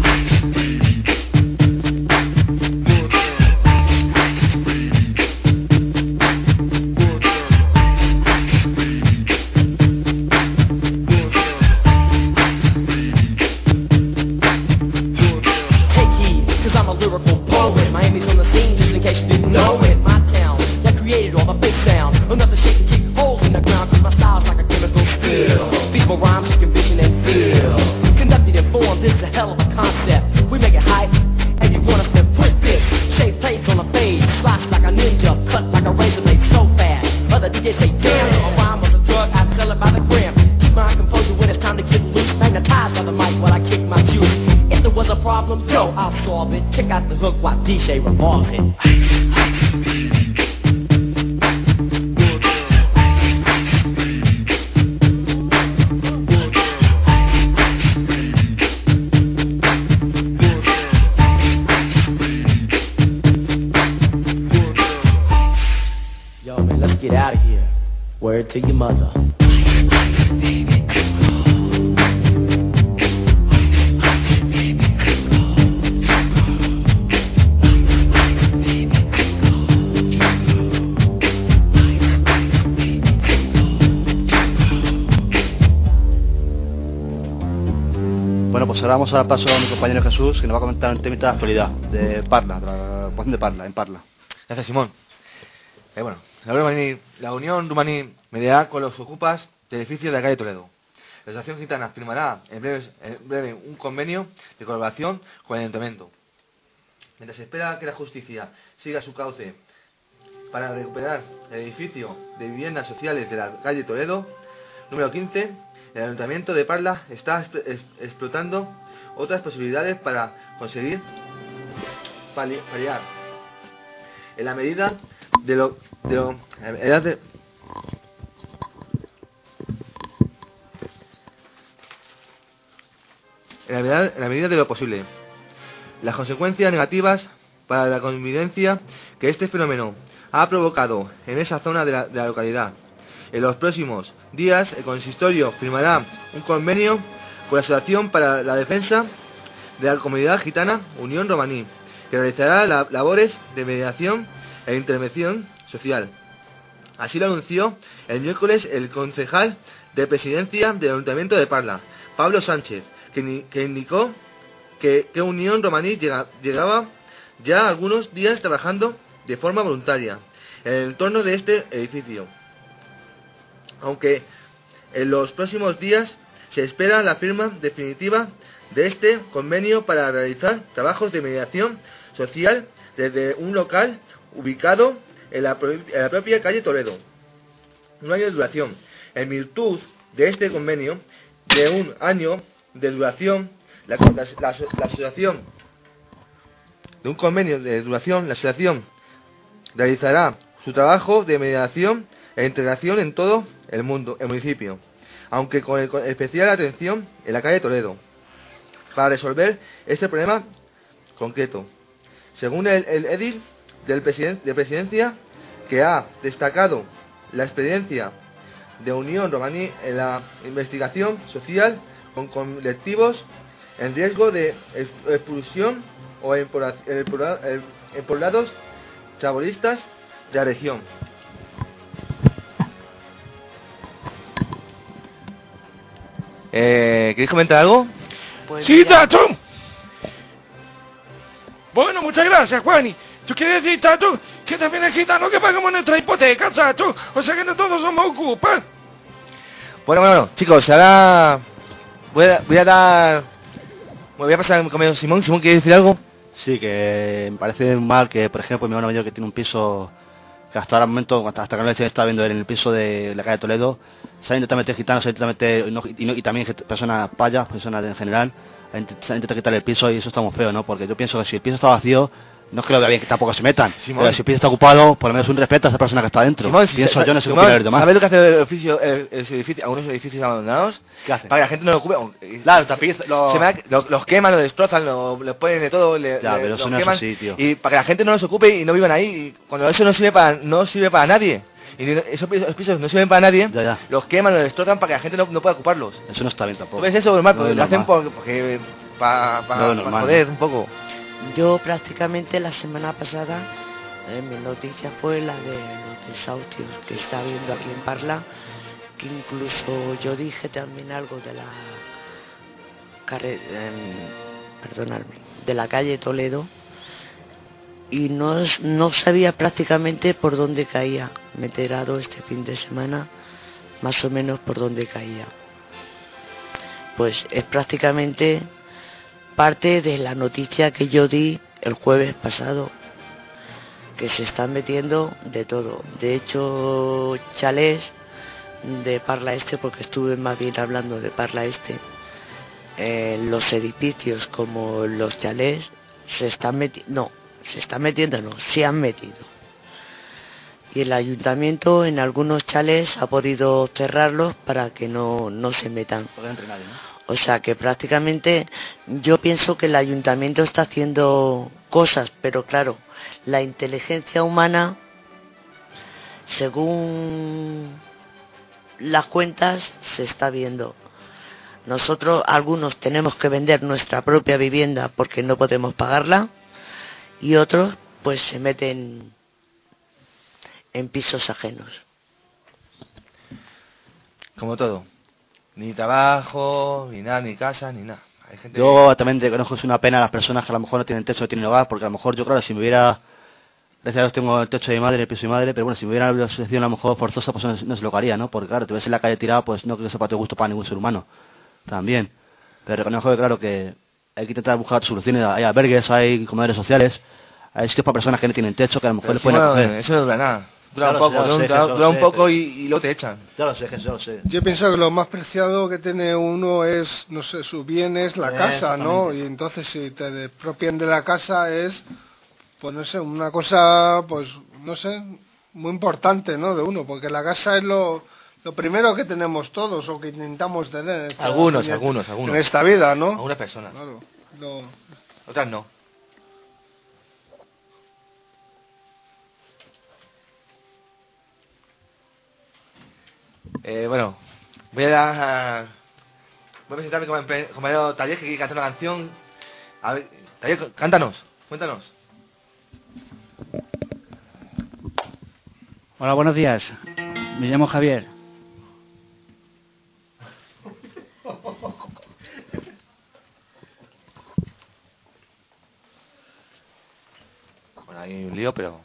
D J revolve it. Yo, man, let's get out of here. Word to your mother. Pues ahora vamos a dar paso a mi compañero Jesús, que nos va a comentar un tema de actualidad de Parla, de la ocupación de Parla, en Parla. Gracias, Simón. Eh, bueno, la, Rumaní, la Unión Rumaní mediará con los ocupas del edificio de la calle Toledo. La Asociación Gitana firmará en breve, en breve un convenio de colaboración con el Ayuntamiento. Mientras se espera que la justicia siga su cauce para recuperar el edificio de viviendas sociales de la calle Toledo, número quince, el Ayuntamiento de Parla está explotando otras posibilidades para conseguir paliar en la medida de lo, de lo edad de, en la, medida, en la medida de lo posible las consecuencias negativas para la convivencia que este fenómeno ha provocado en esa zona de la, de la localidad. En los próximos días, el consistorio firmará un convenio con la Asociación para la Defensa de la Comunidad Gitana Unión Romaní, que realizará la, labores de mediación e intervención social. Así lo anunció el miércoles el concejal de Presidencia del Ayuntamiento de Parla, Pablo Sánchez, que, que indicó que, que Unión Romaní llega, llegaba ya algunos días trabajando de forma voluntaria en el entorno de este edificio. Aunque en los próximos días se espera la firma definitiva de este convenio para realizar trabajos de mediación social desde un local ubicado en la, en la propia calle Toledo. Un año de duración. En virtud de este convenio de un año de duración, la, la, la, la asociación de un convenio de duración, la asociación realizará su trabajo de mediación e integración en todo el mundo, el municipio, aunque con, el, con especial atención en la calle Toledo, para resolver este problema concreto. Según el, el edil del presiden, de presidencia, que ha destacado la experiencia de Unión Romaní en la investigación social con colectivos en riesgo de expulsión o en poblados chabolistas de la región. Eh, ¿Queréis comentar algo? Pues ¡Sí, mira, Tato! Bueno, muchas gracias, Juani. ¿Tú quieres decir, chacho, que también es gitano que pagamos nuestra hipoteca, chacho? O sea que no todos somos ocupas. Bueno, bueno, chicos, ahora voy a, voy a dar... Me voy a pasar con Simón. Simón, ¿quiere decir algo? Sí, que me parece mal que, por ejemplo, mi hermano mayor que tiene un piso que hasta ahora momento, hasta que no le está viendo en el piso de la calle Toledo, se han intentado meter gitanos, se han intentado meter, y, no, y, no, y también personas payas, personas en general, se han intentado quitar el piso y eso está muy feo, ¿no? Porque yo pienso que si el piso está vacío, no es que lo vea bien que tampoco se metan, Simón. pero si el piso está ocupado, por lo menos un respeto a esa persona que está dentro. Simón, si pienso se, yo, no sé Simón, qué opinar de más. ¿sabes lo que hace el oficio, el, el edificio, algunos edificios abandonados? ¿Qué hace? Para que la gente no lo ocupe. Claro, tapiz, lo... Se me da- lo- los queman, los destrozan, los lo ponen de todo, le, Ya, le- pero los eso no es queman, así, tío. y para que la gente no los ocupe y no vivan ahí. Y cuando eso no sirve para no sirve para nadie, y no- esos pisos, esos pisos no sirven para nadie, Ya, ya. los queman, los destrozan para que la gente no, no pueda ocuparlos. Eso no está bien tampoco. ¿Tú ves eso, normal? No Porque es lo hacen normal. por- porque para pa, No es pa normal, joder ¿no? un poco. Yo prácticamente la semana pasada, eh, mi noticia fue la de los desahucios que está habiendo aquí en Parla, que incluso yo dije también algo de la carre- em, perdonadme, de la calle Toledo, y no, es- no sabía prácticamente por dónde caía. Me he enterado este fin de semana más o menos por dónde caía. Pues es prácticamente parte de la noticia que yo di el jueves pasado, que se están metiendo de todo. De hecho, chalés de Parla Este, porque estuve más bien hablando de Parla Este, eh, los edificios como los chalés se están metiendo, no, se están metiendo, no, se han metido. Y el ayuntamiento en algunos chalés ha podido cerrarlos para que no, no se metan. Porque no entre nadie, ¿no? O sea que prácticamente yo pienso que el ayuntamiento está haciendo cosas, pero claro, la inteligencia humana, según las cuentas, se está viendo. Nosotros, algunos, tenemos que vender nuestra propia vivienda porque no podemos pagarla, y otros, pues se meten en pisos ajenos. Como todo. Ni trabajo, ni nada, ni casa, ni nada. Hay gente Yo también reconozco que es una pena a las personas que a lo mejor no tienen techo, no tienen hogar, porque a lo mejor yo, claro, si me hubiera... Gracias a Dios tengo el techo de mi madre, el piso de mi madre, pero bueno, si me hubiera una situación a lo mejor forzosa, pues no, no se lo haría, ¿no? Porque claro, te ves en la calle tirado, pues no creo que sepa de gusto para ningún ser humano. También. Pero reconozco que, claro, que hay que intentar buscar soluciones. Hay albergues, hay comedores sociales, hay sitios para personas que no tienen techo, que a lo mejor Pero les pueden encima, acoger. eso no dura nada. Dura Ya un lo poco, sé, ya lo dura, sé, dura- ya lo dura un sé, poco sí. y, y luego te echan. Ya lo sé, que ya lo sé. Yo pienso que lo más preciado que tiene uno es, no sé, su bien es la Eh, casa, ¿no? exactamente. Y entonces si te despropian de la casa es, pues no sé, una cosa, pues no sé, muy importante, ¿no? De uno, porque la casa es lo, lo primero que tenemos todos o que intentamos tener. En esta, Algunos, en, algunos, algunos. En esta vida, ¿no? Algunas personas. Claro. Lo- Otras no. Eh, bueno, voy a dar... Voy a presentarme como empe- compañero Taller, que quiere cantar una canción. A ver, Taller, cántanos, cuéntanos. Hola, buenos días. Me llamo Javier. Bueno, hay un lío, pero...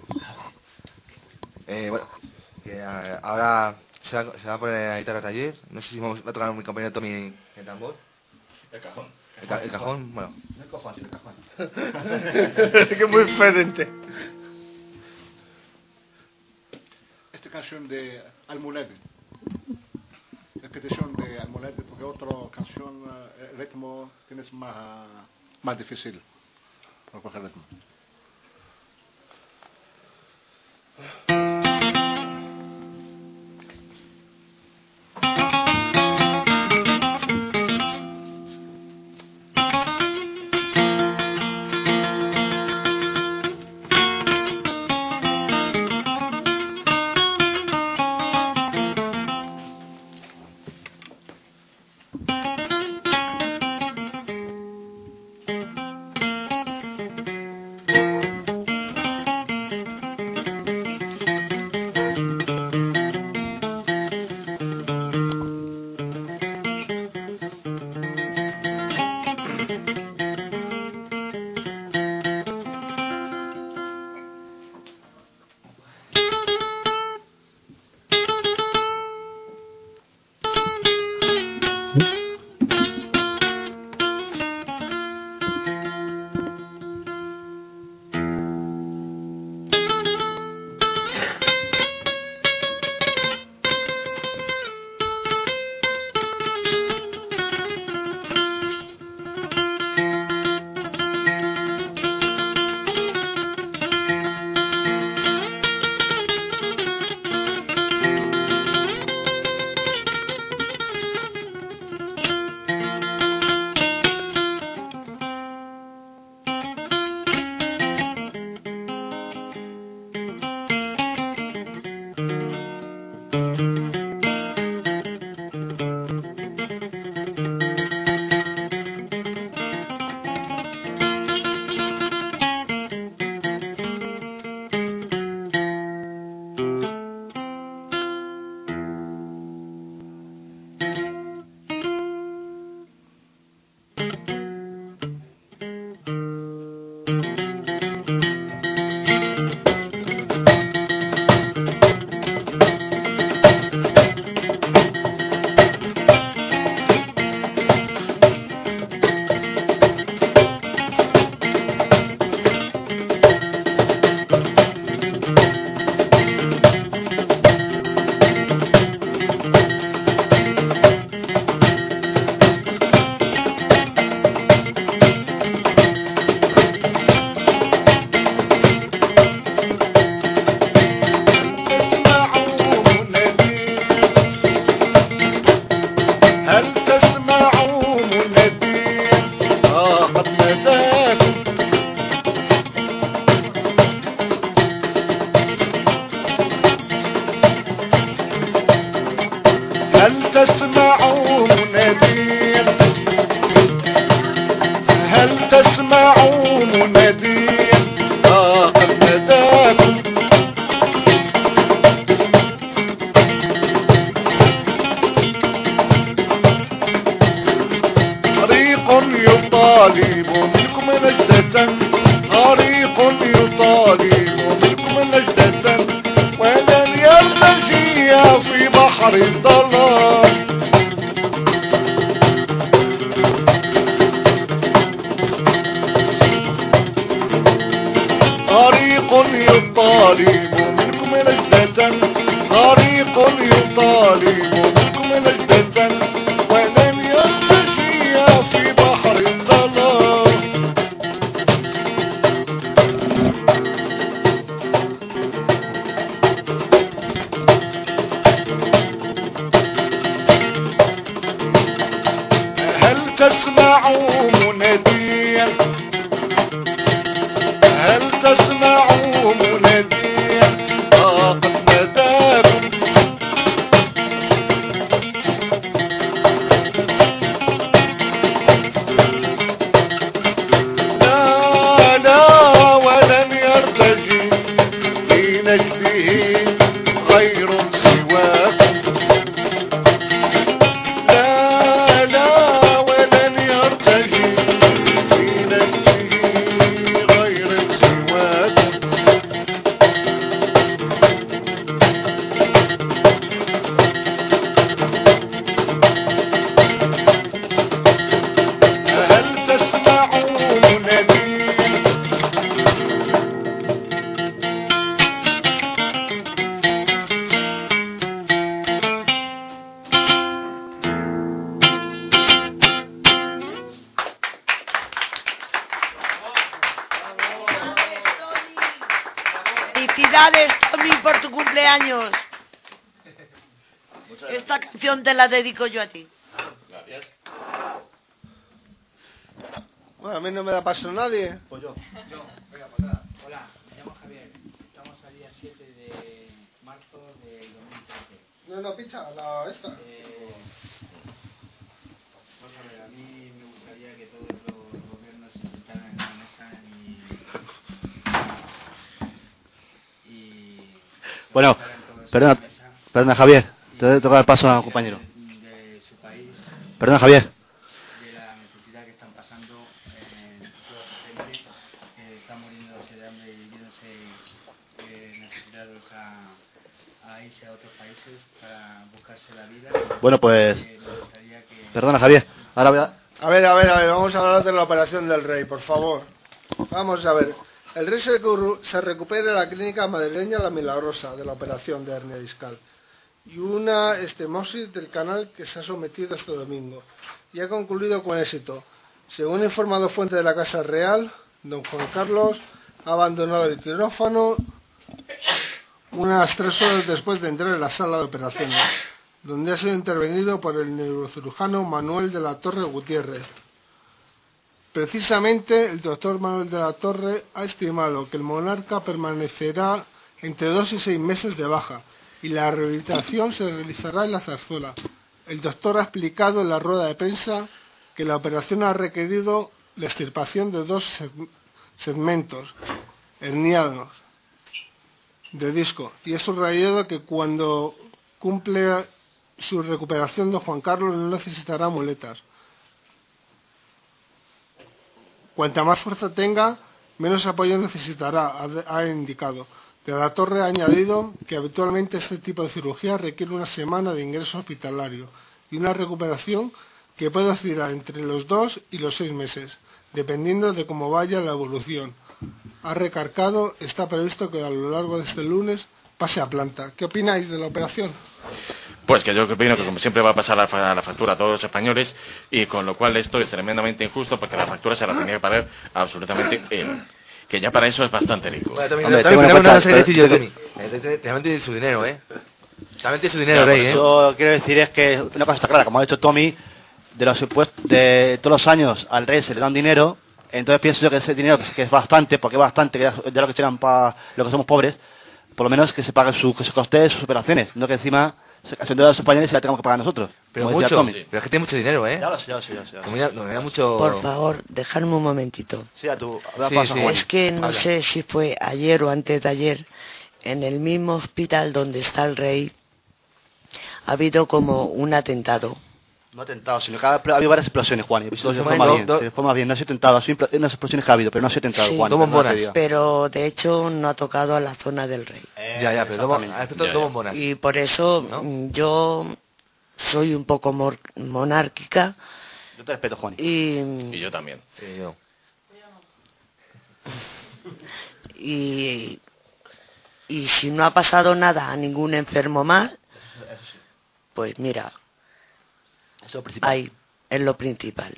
Eh, bueno, que eh, ahora se va, se va a poner la guitarra Taller. No sé si vamos, va a tocar mi compañero Tommy el tambor. El cajón. El, ca- el cajón, bueno. El cajón, sí, el cajón. que es muy diferente. Esta canción de Almulete. Repetición de Almulete, porque otra canción, eh, el ritmo tienes más, más difícil para coger ritmo. Thank غريق يطالب منكم لجة غريق يطالب منكم لجة ولن يرتجي في بحر الظلام هل تسمع مناديا هل تسمع مناديا آه قد ناداكم لا لا ولن يرتجي في نجده غير سواكم لا لا ولن يرتجي في نجده غير سواكم هل تسمعون مناديا Felicidades, Tommy, por tu cumpleaños. Esta canción te la dedico yo a ti. Gracias. Bueno, a mí no me da paso nadie. Pues yo. Yo, venga, pues nada. Hola, me llamo Javier. Estamos al día siete de marzo del dos mil trece. No, no, picha, la esta. Eh, pues a ver, a mí me gustaría que todos los gobiernos se sentaran en la mesa y... y Bueno, sentaran todos en perdona, la mesa perdona Javier, te voy a tocar el paso a un compañero. de su país, Perdona Javier. de la necesidad que están pasando eh, toda su gente que está muriéndose de hambre y viéndose eh, necesitados a, a irse a otros países para buscarse la vida. Bueno, pues, Eh, me gustaría que... perdona Javier, ahora voy a... A ver, a ver, a ver, vamos a hablar de la operación del rey, por favor. Vamos a ver. El rey se, recu- se recupera en la clínica madrileña La Milagrosa de la operación de hernia discal y una estemosis del canal que se ha sometido este domingo y ha concluido con éxito. Según ha informado fuente de la Casa Real, don Juan Carlos ha abandonado el quirófano unas tres horas después de entrar en la sala de operaciones, donde ha sido intervenido por el neurocirujano Manuel de la Torre Gutiérrez. Precisamente el doctor Manuel de la Torre ha estimado que el monarca permanecerá entre dos y seis meses de baja y la rehabilitación se realizará en la Zarzuela. El doctor ha explicado en la rueda de prensa que la operación ha requerido la extirpación de dos seg- segmentos herniados de disco y ha subrayado que cuando cumple su recuperación don Juan Carlos no necesitará muletas. Cuanta más fuerza tenga, menos apoyo necesitará, ha, ha indicado. De la Torre ha añadido que habitualmente este tipo de cirugía requiere una semana de ingreso hospitalario y una recuperación que puede oscilar entre los dos y los seis meses, dependiendo de cómo vaya la evolución. Ha recargado, está previsto que a lo largo de este lunes pase a planta. ¿Qué opináis de la operación? Pues que yo opino que como siempre va a pasar la, fa- la factura a todos los españoles y con lo cual esto es tremendamente injusto porque la factura se la tenía que pagar absolutamente él. Que ya para eso es bastante rico. Bueno, Tommy, Hombre, Tommy, tengo en Tommy, cuenta- no sé qué decir yo, pero- Tommy. Eh, te- te- Realmente tiene su dinero, ¿eh? Realmente tiene su dinero, Pero Rey, por ¿eh? eso Yo quiero decir es que una cosa está clara, como ha dicho Tommy, de los impuestos de todos los años al rey se le dan dinero, entonces pienso yo que ese dinero que es, que es bastante, porque es bastante, que ya, ya lo que serán para los que somos pobres, por lo menos que se pague su, que se coste sus operaciones, no que encima se se endeudan a los españoles y la tengamos que pagar nosotros. Pero como decía mucho, Tommy. pero es que tiene mucho dinero, ¿eh? Ya lo sé, ya lo sé, ya lo sé. ya lo sé. No me da- no me da mucho... Por favor, dejadme un momentito. Sí, a tu, a Sí, paso, sí. Juan. Es que no Habla. sé si fue ayer o antes de ayer, en el mismo hospital donde está el rey, ha habido como un atentado. No atentado, sino que ha, ha habido varias explosiones, Juan. Y he visto de Bueno, forma bien, do- de forma bien. No ha sido atentado, ha sido impl- unas explosiones que ha habido, pero no ha sido atentado, Sí, Juan. dos perdona bombonas. que diga. Pero de hecho no ha tocado a la zona del rey. Ya, ya, pero dos, Exactamente. ha puesto Ya, dos ya. bombonas. Y por eso ¿No? mm, yo soy un poco mor- monárquica Yo te respeto, Juan. y, Y yo también. Sí, yo. y, y si no ha pasado nada a ningún enfermo más, pues mira, ahí es lo principal.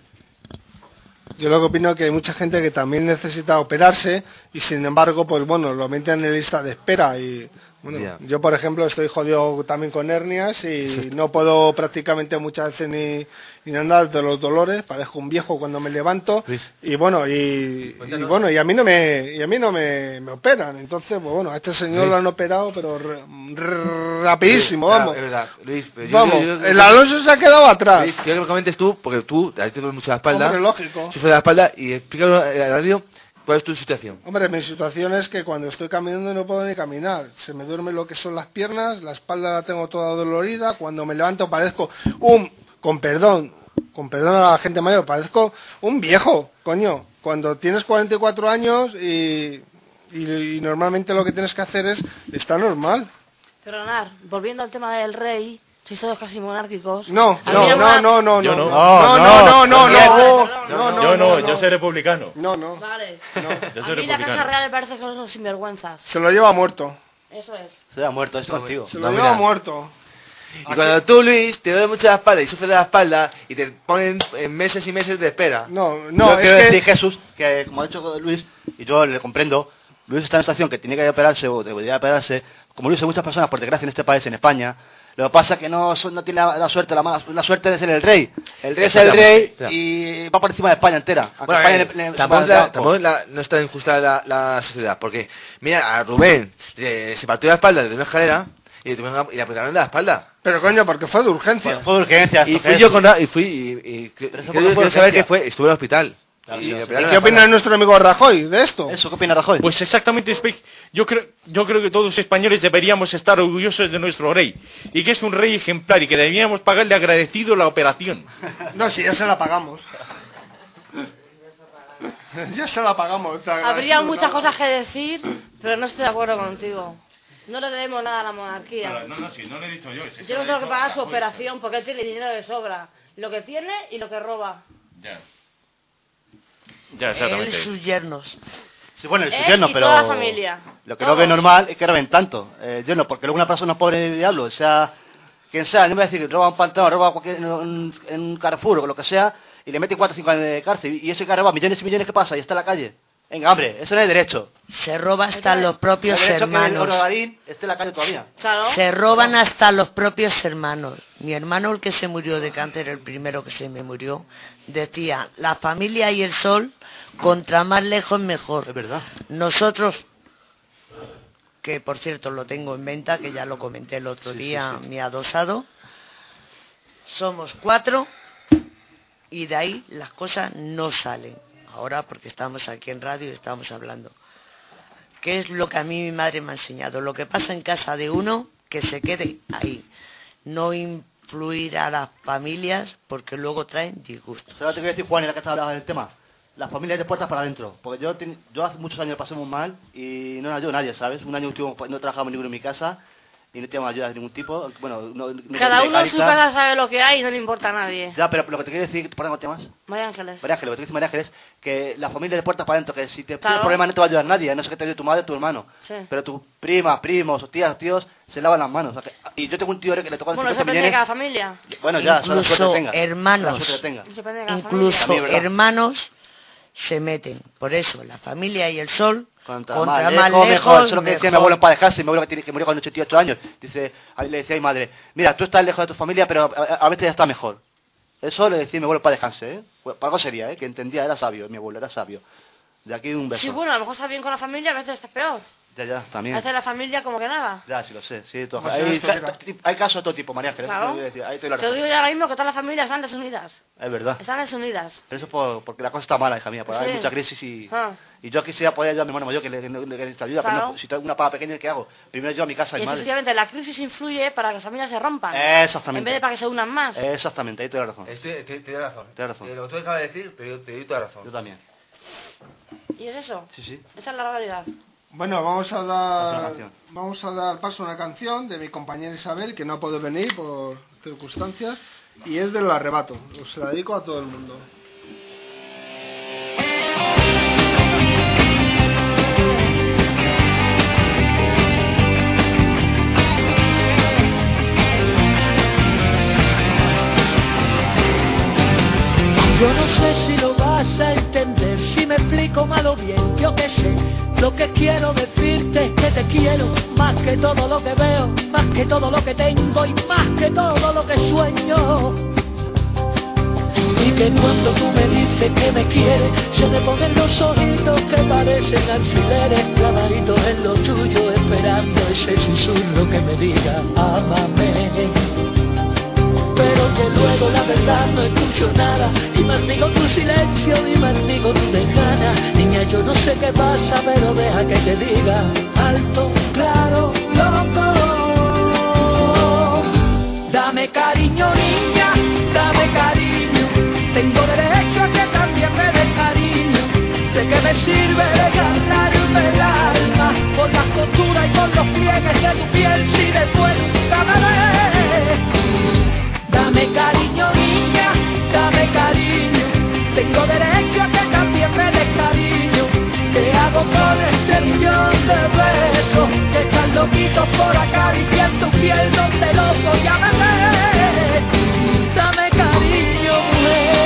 Yo lo que opino es que hay mucha gente que también necesita operarse y sin embargo, pues bueno, lo meten en lista de espera y bueno, Yeah. yo por ejemplo estoy jodido también con hernias y no puedo prácticamente muchas veces ni, ni andar de los dolores, parezco un viejo cuando me levanto Luis. y bueno, y, y bueno, y a mí no me y a mí no me, me operan, entonces pues bueno, a este señor Luis. lo han operado pero r- r- rapidísimo, Sí, vamos. Es verdad, Luis. pero yo- Vamos, yo- yo- el Alonso se ha quedado atrás. Luis, quiero que me comentes tú, porque tú, a ti te duele mucho la espalda. Hombre, lógico. Sufres de la espalda y explícalo a la radio cuál es tu situación. Hombre, mi situación es que cuando estoy caminando no puedo ni caminar. Se me duerme lo que son las piernas, la espalda la tengo toda dolorida. Cuando me levanto parezco un, con perdón, con perdón a la gente mayor, parezco un viejo, coño. Cuando tienes cuarenta y cuatro años y, y, y normalmente lo que tienes que hacer es estar normal. Perdonar, volviendo al tema del rey, sois todos casi monárquicos. No, A no, mí no, una- no, no, Yo no, no. no, no, no, no, no, no, Yo no, no, yo soy republicano. no, no. Vale. Yo A soy mí la Casa republicano. Real me parece que son sinvergüenzas. Se lo lleva muerto. Eso es. Se ha muerto, estoy contigo. Se lo No, lleva mira. muerto. Y cuando tú, Luis, te duele mucho la espalda y sufres de la espalda y te ponen en meses y meses de espera. No, No, no, yo quiero es decir, que Jesús, que como ha dicho Luis, y yo le comprendo, Luis está en una situación que tiene que operarse o debería operarse, como Luis hay muchas personas, por desgracia, en este país, en España. Lo que pasa es que no, son- no tiene la, la suerte, la mala la suerte de ser el rey. El rey es el rey y va por encima de España entera. Aunque Bueno, España eh, le- le- tampoco, le- la- le- tampoco la- no está injusta la, la sociedad, porque mira, a Rubén eh, se partió la espalda de una escalera y le, tuvieron- y le aplicaron de la espalda. Pero coño, porque fue de urgencia. Fue de urgencia. Y esto fui que yo es. con Ra- y fui y, y, y Pero eso quiero porque fue saber urgencia. qué fue, estuve en el hospital. Claro, Y sí, le sí. operaron ¿Qué la opina espalda. nuestro amigo Rajoy de esto? Eso, ¿qué opina Rajoy? Pues exactamente, Spike. Yo creo, yo creo que todos los españoles deberíamos estar orgullosos de nuestro rey. Y que es un rey ejemplar y que deberíamos pagarle agradecido la operación. No, si ya se la pagamos. Ya se la pagamos. te Habría agradezco, muchas no. cosas que decir, pero no estoy de acuerdo contigo. No le debemos nada a la monarquía. No, no, sí, no lo he dicho yo. Yo no tengo que pagar su operación porque él tiene dinero de sobra. Lo que tiene y lo que roba. Ya. Ya, Él y exactamente. sus yernos. Sí, bueno, el Él yerno, y pero toda la familia. lo que Todos. no ve normal es que roben tanto. Eh, yerno, porque luego una persona pobre de diablo, sea quien sea, no me voy a decir que roba un pantalón, roba cualquier, en, un, en un Carrefour o lo que sea, y le mete cuatro o cinco años de cárcel, y ese que roba millones y millones, ¿qué pasa? Y está en la calle. Venga, hombre, eso no es derecho. Se roba hasta los propios El derecho que el hermanos. Orogarín esté en la calle todavía. Claro. Se roban hasta los propios hermanos. Mi hermano, el que se murió de cáncer, el primero que se me murió, decía, la familia y el sol, contra más lejos mejor. Es verdad. Nosotros, que por cierto lo tengo en venta, que ya lo comenté el otro Sí, día, sí, sí. mi adosado, somos cuatro y de ahí las cosas no salen. Ahora porque estamos aquí en radio y estamos hablando. ¿Qué es lo que a mí mi madre me ha enseñado? Lo que pasa en casa de uno, que se quede ahí. No influir a las familias porque luego traen disgusto. ¿Sabes lo que te quiero decir, Juan, en la que estaba hablando del tema? Las familias de puertas para adentro. Porque yo, ten- yo hace muchos años pasé muy mal y no nos ayudó nadie, ¿sabes? Un año último no trabajaba ninguno en mi casa y no teníamos ayuda de ningún tipo. Bueno, no, no- Cada de uno en su Cáritas. casa sabe lo que hay y no le importa a nadie. Ya, pero lo que te quiero decir, ¿por qué temas? María Ángeles. María Ángeles, lo que te quiero decir, María Ángeles, que la familia de puertas para adentro, que si te Claro. tienes problemas no te va a ayudar nadie, a no ser que te ayude tu madre o tu hermano. Sí. Pero tus primas, primos, o tías, tíos, se lavan las manos. O sea que- y yo tengo un tío que le toca Bueno, eso cincuenta depende de millones. cada familia. Bueno, ya, eso la suerte Incluso que tenga. hermanos. La suerte que tenga. Eso depende de cada Incluso También, familia. ¿verdad? hermanos se meten. Por eso, la familia y el sol, Contra, contra más, más lejos, lejos, mejor. Eso es lo que decía mi mejor. abuelo para dejarse, mi abuelo que, tiene, que murió con ochenta y ocho años. Dice, a- le decía a mi madre, mira, tú estás lejos de tu familia, pero a, a- a veces ya está mejor. Eso le decía mi abuelo para dejarse, ¿eh? Pues, para algo sería, ¿eh? Que entendía, era sabio, mi abuelo era sabio. De aquí un beso. Sí, bueno, a lo mejor está bien con la familia, a veces está peor. Ya, ya, A también. veces la familia como que nada. Ya, sí lo sé, sí, todo- Pues hay, esto ca- era. t- hay casos de todo tipo, María Ángeles, Claro. eso te voy a decir, ahí te doy la Te lo razón. digo yo ahora mismo que todas las familias están desunidas. Es verdad. Están desunidas. Pero eso es por- porque la cosa está mala, hija mía, porque Sí. hay mucha crisis y, Ah. y yo quisiera poder ayudar a mi hermano mayor que le, que le- que necesita ayuda, pero Claro. no, si tengo una paga pequeña, ¿qué hago? Primero yo a mi casa Y y madre. efectivamente la crisis influye para que las familias se rompan. Exactamente. En vez de para que se unan más. Exactamente, ahí te doy la razón. Estoy- te, te doy razón. Tienes razón. Eh, lo que tú acabas de decir, te, te doy toda razón. Yo también. Y es eso. Sí, sí. Esa es la realidad. Bueno, vamos a Haz una dar canción. vamos a dar paso a una canción de mi compañera Isabel, que no puede venir por circunstancias, y es del arrebato. Os la dedico a todo el mundo. Lo que quiero decirte es que te quiero más que todo lo que veo, más que todo lo que tengo y más que todo lo que sueño. Y que cuando tú me dices que me quieres, se me ponen los ojitos que parecen alfileres clavaditos en lo tuyo, esperando ese susurro que me diga ámame. Pero que luego la verdad no escucho nada y maldigo tu silencio y maldigo tu desgana. Niña, yo no sé qué pasa, pero deja que te diga alto, claro, loco. Dame cariño, niña, dame cariño. Tengo derecho a que también me des cariño. ¿De qué me sirve regalarme el alma por las costuras y por los pliegues de tu piel si después nunca me ves? Dame cariño, niña, dame cariño. Tengo derecho a que también me des cariño. ¿Qué hago con este millón de besos que están loquitos por acariciar tu piel donde loco ya me ves? Dame cariño, mujer.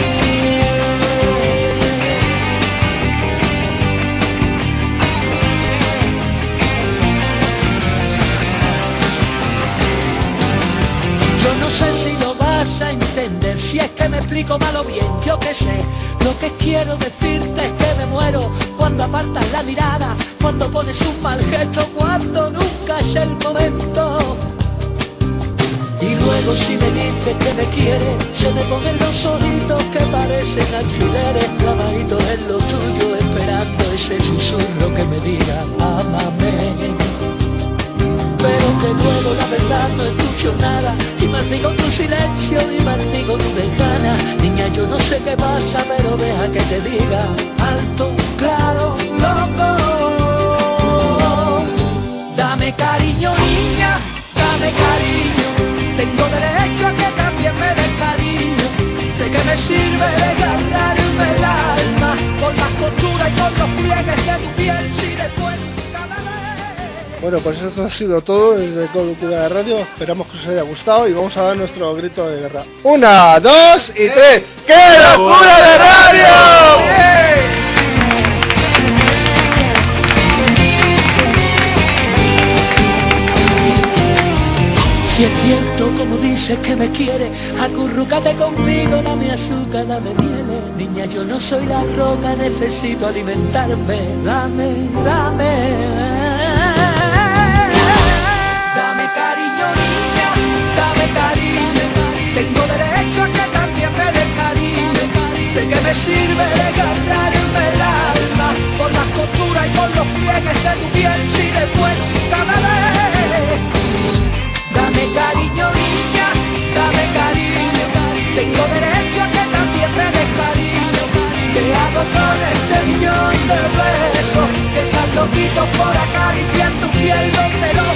Yo no sé si lo vas a entender, si es que me explico mal o bien, yo qué sé. Lo que quiero decirte es que me muero cuando apartas la mirada, cuando pones un mal gesto, cuando nunca es el momento. Y luego si me dices que me quieres, se me ponen los ojitos que parecen alfileres clavaditos en lo tuyo, esperando ese susurro que me diga ámame. Pero que luego la verdad no escucho nada y maldigo tu silencio y maldigo tu desgana. Niña, yo no sé qué pasa, pero deja que te diga alto, claro, loco. Dame cariño, niña, dame cariño. Tengo derecho a que también me des cariño. ¿De qué me sirve regalarme el alma por las costuras y por los pliegues de tu piel si después nunca me ves? Bueno, pues esto ha sido todo desde Locura de Radio. Esperamos que os haya gustado y vamos a dar nuestro grito de guerra. Una, dos y tres. ¡Qué locura de radio! ¡Bien! Si es cierto como dices que me quieres, acurrúcate conmigo, dame azúcar, dame miel. Niña, yo no soy la roca, necesito alimentarme. Dame, dame. Dame cariño, niña, dame cariño. Tengo derecho a que también me des cariño. ¿De qué me sirve regalarme el alma por las costuras y por los pliegues de tu piel si después nunca me ves? Dame cariño, niña, dame cariño. Tengo derecho a que también me des cariño. ¿Qué hago con este millón de besos que están loquitos por acariciar tu piel donde no